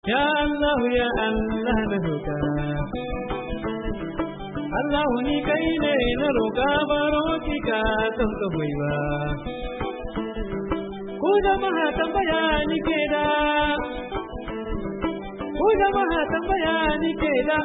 Ya Allah ya Allah na roƙa. Allah ni kai ne na roƙa baro ki ka don ka hoyi ba. Ku jama'a tambaya ni ke da. Ku jama'a tambaya ni ke da.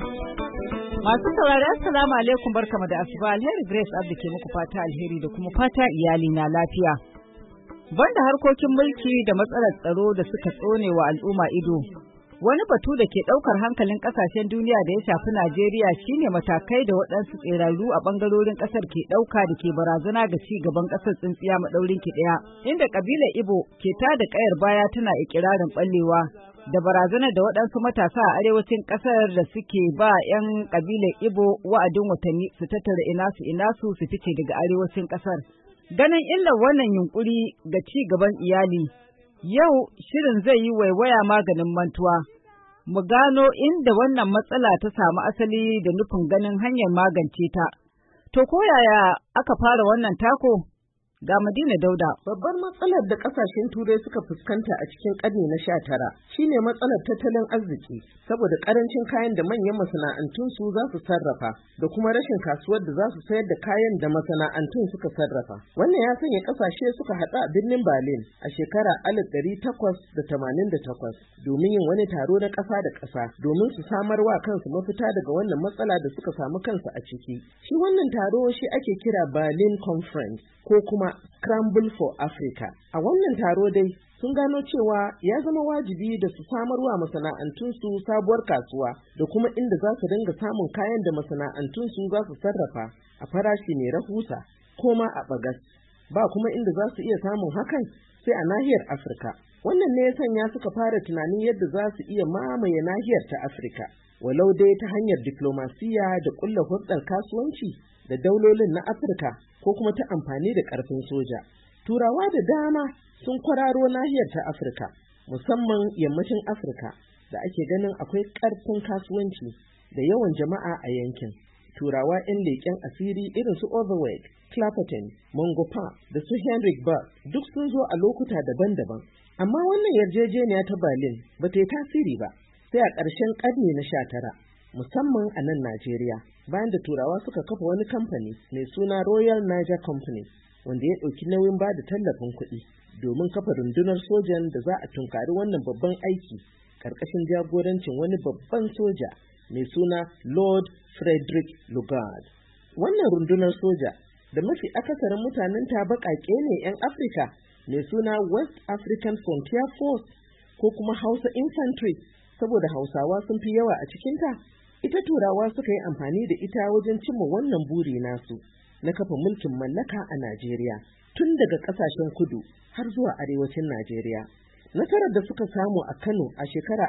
Masu saurari assalamu alaikum barkamu da asuba alheri Grace Abdi ke muku fata alheri da kuma fata iyali na lafiya. Banda harkokin mulki da matsalar tsaro da suka tsone wa al'umma ido, wani batu da ke ɗaukar hankalin ƙasashen duniya da ya shafi Najeriya shine matakai da waɗansu tsirarru a ɓangarorin ƙasar ke ɗauka da ke barazana ga ci gaban ƙasar tsintsiya maɗaurin ki ɗaya, inda ƙabilar Ibo ke tada ƙayar baya tana ikirarin ɓallewa da barazanar da waɗansu matasa a arewacin ƙasar da suke ba 'yan ƙabilar Ibo wa'adin watanni su tattara inasu su fice daga arewacin ƙasar. Ganin illar wannan yunkuri ga ci gaban iyali, yau shirin zai yi waiwaya maganin mantuwa. Mu gano inda wannan matsala ta samu asali da nufin ganin hanyar magance ta. To ko yaya aka fara wannan tako? Ga Madina Dauda. Babbar matsalar da kasashen Turai suka fuskanta a cikin ƙarni na 19 shine matsalar tattalin arziki, saboda ƙarancin kayan da manyan masana'antun su za su sarrafa da kuma rashin kasuwar da za su sayar da kayan da masana'antun suka sarrafa. Wannan ya sanya kasashe suka haɗu a birnin Berlin a shekara 1888 domin yin wani taro na ƙasa da ƙasa domin su samar wa kansu mafita daga wannan matsala da suka samu kansu a ciki. Shi wannan taro shi ake kira Berlin Conference ko kuma Scramble for Africa. A wannan taro dai sun gano cewa ya zama wajibi da su samarwa masana'antunsu sabuwar kasuwa da kuma inda za su dinga samun kayan da masana'antunsu za su sarrafa a farashi mai rahusa ko ma a bagas. Ba kuma inda za su iya samun hakan sai a nahiyar Afirka. Wannan ne ya sanya suka fara tunanin yadda za su iya mamaye nahiyar ta Afirka, walau dai ta hanyar diplomasiya da ƙulla hulɗar kasuwanci da daulolin na Afirka ko kuma ta amfani da ƙarfin soja. Turawa da dama sun kwararo nahiyar ta Afirka, musamman yammacin Afirka da ake ganin akwai ƙarfin kasuwanci da yawan jama'a a yankin. Turawa 'yan leƙen asiri irin su Overweg, Clapperton, Mongopa da su Henrik Berg duk sun zo a lokuta daban-daban. Amma wannan yarjejeniya ta Berlin ba ta yi tasiri ba sai a ƙarshen ƙarni na 19. Musamman a nan Najeriya, bayan da Turawa suka kafa wani kamfani mai suna Royal Niger Company, wanda ya ɗauki nauyin ba da tallafin kuɗi domin kafa rundunar sojan da za a tunkari wannan babban aiki ƙarƙashin jagorancin wani babban soja mai suna Lord Frederick Lugard. Wannan rundunar soja da mafi akasarin mutanen ta baƙaƙe ne 'yan Afirka mai suna West African Frontier Force ko kuma Hausa Infantry, saboda Hausawa sun fi yawa a cikinta. Ita Turawa suka yi amfani da ita wajen cimma wannan buri nasu na kafa mulkin mallaka a Najeriya, tun daga ƙasashen kudu har zuwa arewacin Najeriya. Nasarar da suka samu a Kano a shekara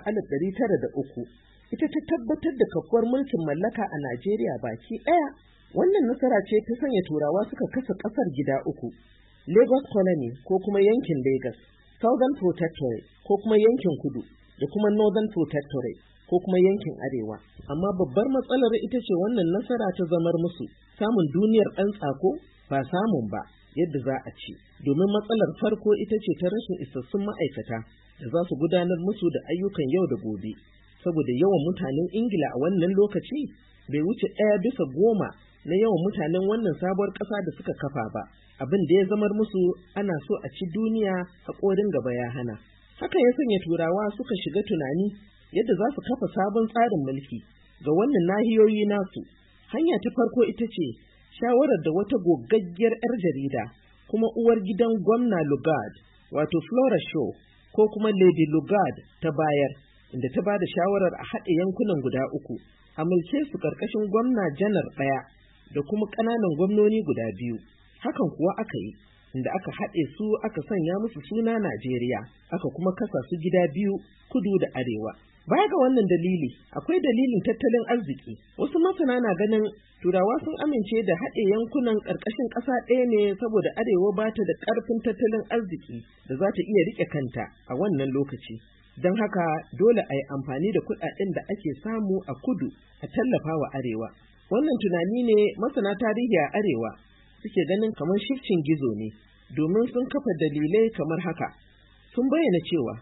1903 ita ta tabbatar da kafuwar mulkin mallaka a Najeriya baki ɗaya. Wannan nasara ce ta sanya Turawa suka kasa ƙasar gida uku: Lagos Colony ko kuma yankin Lagos, Southern Protectorate ko kuma yankin kudu, da kuma Northern Protectorate ko kuma yankin arewa. Amma babbar matsalar ita ce wannan nasara ta zamar musu samun duniyar ɗan tsako ba samun ba yadda za a ci, domin matsalar farko ita ce ta rashin isassun ma'aikata da za su gudanar musu da ayyukan yau da gobe, saboda yawan mutanen Ingila a wannan lokaci bai wuce 1/10 na yawan mutanen wannan sabuwar ƙasa da suka kafa ba, abin da ya zamar musu ana so a ci duniya haƙorin gaba ya hana. Hakan ya sanya Turawa suka shiga tunani yadda za su kafa sabon tsarin mulki ga wannan nahiyoyi nasu. Hanya ta farko ita ce shawarar da wata gogaggiyar 'yar jarida kuma uwar gidan gwamna Lugard, wato Flora Shaw ko kuma Lady Lugard ta bayar, inda ta ba da shawarar a haɗe yankunan guda uku, a mulke su ƙarƙashin gwamna janar ɗaya da kuma ƙananan gwamnoni guda 2. Hakan kuwa aka yi, inda aka haɗe su aka sanya musu suna Najeriya, aka kuma kasa su gida 2, kudu da arewa. Baya ga wannan dalili, akwai dalilin tattalin arziki. Wasu masana na ganin Turawa sun amince da haɗe yankunan ƙarƙashin ƙasa ɗaya ne saboda arewa ba ta da ƙarfin tattalin arziki da za ta iya riƙe kanta a wannan lokaci. Don haka dole a yi amfani da kuɗaɗen da ake samu a kudu a tallafa wa arewa. Wannan tunani ne masana tarihi a arewa suke ganin kamar shifcin gizo ne, domin sun kafa dalilai kamar haka. Sun bayyana cewa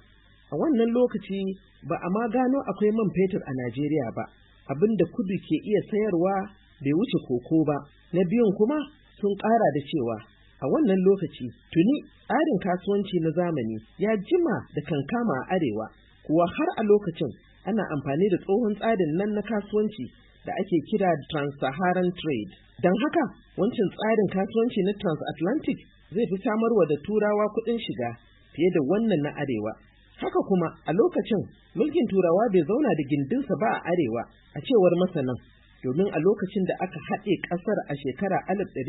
A wannan lokaci ba a ma gano akwai man fetur a Najeriya ba, abinda kudu ke iya sayarwa bai wuce koko ba. Na biyun kuma sun ƙara da cewa a wannan lokaci tuni tsarin kasuwanci na zamani ya jima da kankama a arewa, kuwa har a lokacin ana amfani da tsohon tsarin nan na kasuwanci da ake kira Trans-Saharan Trade. Don haka wancan tsarin kasuwanci na Transatlantic zai fi samarwa da turawa kuɗin shiga fiye da wannan na arewa. Haka kuma a lokacin mulkin turawa bai zauna da gindinsa ba a arewa, a cewar masanan, domin a lokacin da aka haɗe ƙasar a shekara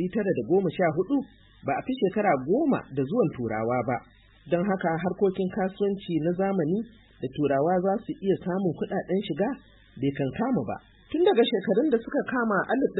1914 ba a fi shekara 10 da zuwan turawa ba. Don haka harkokin kasuwanci na zamani da turawa za su iya samun kuɗaɗen shiga bai kankama ba. Tun daga shekarun da suka kama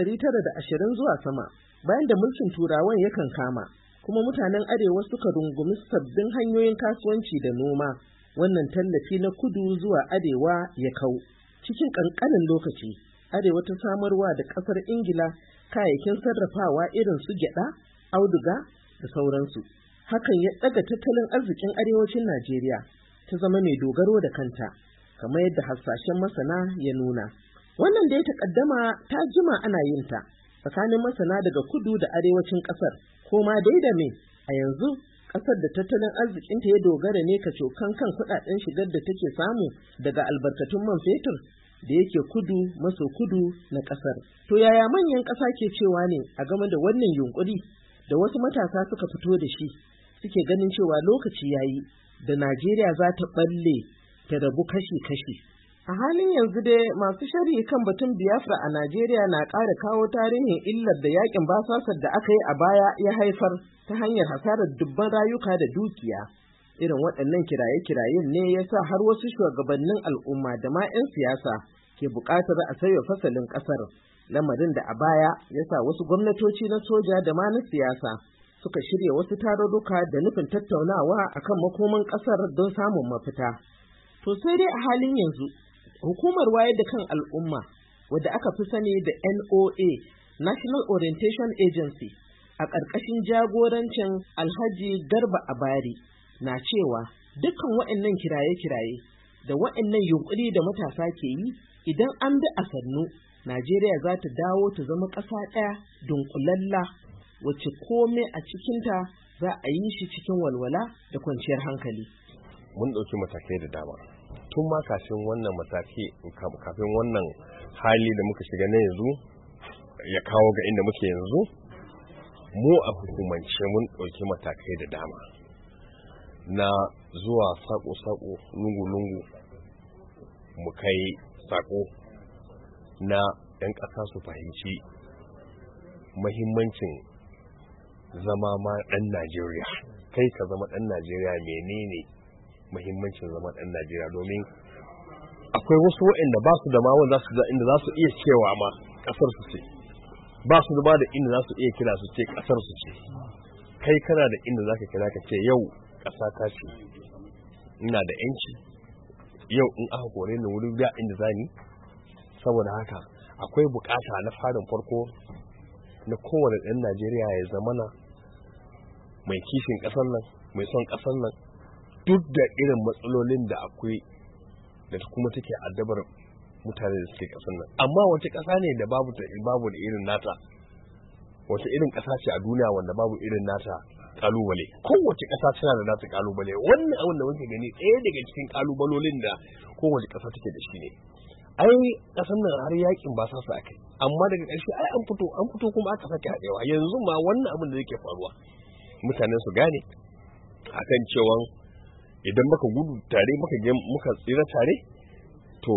1920 zuwa sama, bayan da mulkin turawan ya kankama, kuma mutanen arewa suka rungumi sabbin hanyoyin kasuwanci da noma, wannan tallafi na kudu zuwa arewa ya kau. Cikin ƙanƙanin lokaci, arewa ta samarwa da ƙasar Ingila kayayyakin sarrafawa irin su gyaɗa, auduga da sauransu. Hakan ya ɗaga tattalin arzikin arewacin Najeriya ta zama mai dogaro da kanta, kamar yadda hasashen masana ya nuna. Wannan da ya taƙaddama ta jima ana yin ta tsakanin masana daga kudu da arewacin ƙasar, ko ma dai da me a yanzu ƙasar da tattalin arzikinta ya dogara ne kacokan kan kuɗaɗen shigar da take samu daga albarkatun man fetur da yake kudu maso kudu na ƙasar. To yaya manyan ƙasa ke cewa ne a game da wannan yunƙuri da wasu matasa suka fito da shi, suke ganin cewa lokaci yayi da Najeriya za ta ɓalle ta rabu kashi-kashi. A halin yanzu dai masu sharhi kan batun Biafra a Najeriya na ƙara kawo tarihin illar da yakin basasar da aka yi a baya ya haifar ta hanyar hasarar dubban rayuka da dukiya. Irin waɗannan kiraye-kirayen ne ya sa har wasu shugabannin al'umma da ma 'yan siyasa ke buƙatar a sauya fasalin ƙasar, lamarin da a baya ya sa wasu gwamnatoci na soja da ma na siyasa suka shirya wasu tarurruka da nufin tattaunawa akan makoman ƙasar don samun mafita. To sai dai a halin yanzu, hukumar wayar da kan al'umma wadda aka fi sani da NOA, National Orientation Agency, a ƙarƙashin jagorancin Alhaji Garba Abari, na cewa dukkan waɗannan kiraye-kiraye da waɗannan yunƙuri da matasa ke yi, idan an bi a sannu, Najeriya za ta dawo ta zama ƙasa ɗaya dunƙulalla wacce kome a cikinta za a yi shi cikin walwala da kwanciyar hankali. Mun ɗauki matakai da dama. Tun ma kafin wannan mataki, kafin wannan hali da muka shiga na yanzu ya kawo ga inda muke yanzu, mu a hukumance mun ɗauki matakai da dama na zuwa sako-sako, lungu-lungu, mu kai sako na 'yan ƙasa su fahimci mahimmancin zama ma ɗan Najeriya. Kai ka zama ɗan Najeriya, menene mahimmancin zama ɗan Najeriya? Domin akwai wasu waɗanda ba su da ma wanda inda za su iya cewa ma ƙasar su ce, ba su da ba da inda za su iya kira su ce ƙasar su ce. Kai kana da inda za ka kira ka ce yau ƙasa ta ce, ina da ‘yanci, yau in aka kore ni wuri biya inda za ni. Saboda haka akwai bukata na farin farko na kowane ɗan Najeriya ya zamana mai kishin ƙasar nan, mai son ƙasar nan, duk da irin matsalolin da akwai da kuma take addabar mutane da suke ƙasar nan. Amma wace ƙasa ne da babu da irin nata? Wace irin ƙasa ce a duniya wanda babu irin nata kalubale? Kowace ƙasa tana da nata kalubale. Wannan abin da muke gani ɗaya daga cikin kalubalolin da kowace ƙasa take da shi ne. Ai ƙasar nan har yakin ba sa su akai, amma daga ƙarshe ai an fito kuma aka sake haɗewa. Yanzu ma wannan abin da yake faruwa, mutane su gane akan cewa idan muka gudu tare muka tsira tare, to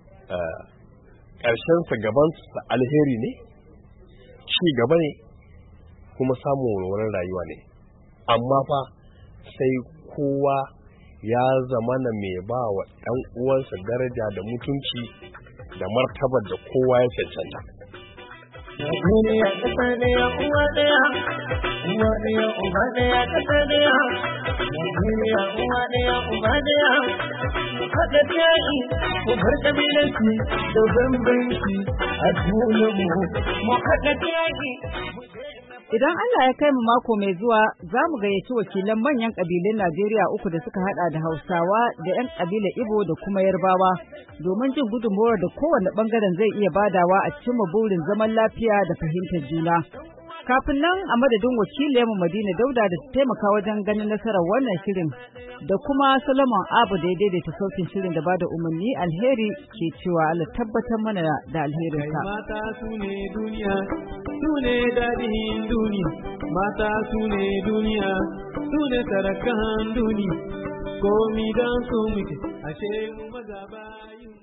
ƙarshen sa gaban sa alheri ne, ci gaba ne, kuma samun walwalar rayuwa ne. Amma fa sai kowa ya zamana mai ba wa ɗan uwansa daraja da mutunci da martabar da kowa ya cancanta. Najeriya ƙasa ɗaya uwa ɗaya, uwa ɗaya uba ɗaya ƙasa ɗaya. Najeriya uwa ɗaya uba ɗaya. Haɗa yaƙi mu bar ƙabilanci da bambanci a junanmu. Mu haɗa yaƙi. Idan Allah ya kai mu mako mai zuwa za mu gayyaci wakilan manyan ƙabilun Najeriya uku da suka hada da Hausawa da 'yan ƙabilar Igbo da kuma Yarbawa domin jin gudunmawar da kowane ɓangaren zai iya badawa a cikin burin zaman lafiya da fahimtar juna. Kafin nan a madadin wakiliyarmu Madina Dauda da ta taimaka wajen ganin nasarar wannan shirin da kuma Solomon Abu da ya daidaita sautin shirin da bada umarni alheri ke cewa Allah tabbatar mana da alherinsa. Mata su ne duniya, su ne daɗin duniya, mata su ne duniya, su ne sarakan duniya, komi don su muke, ashe mu maza bayi.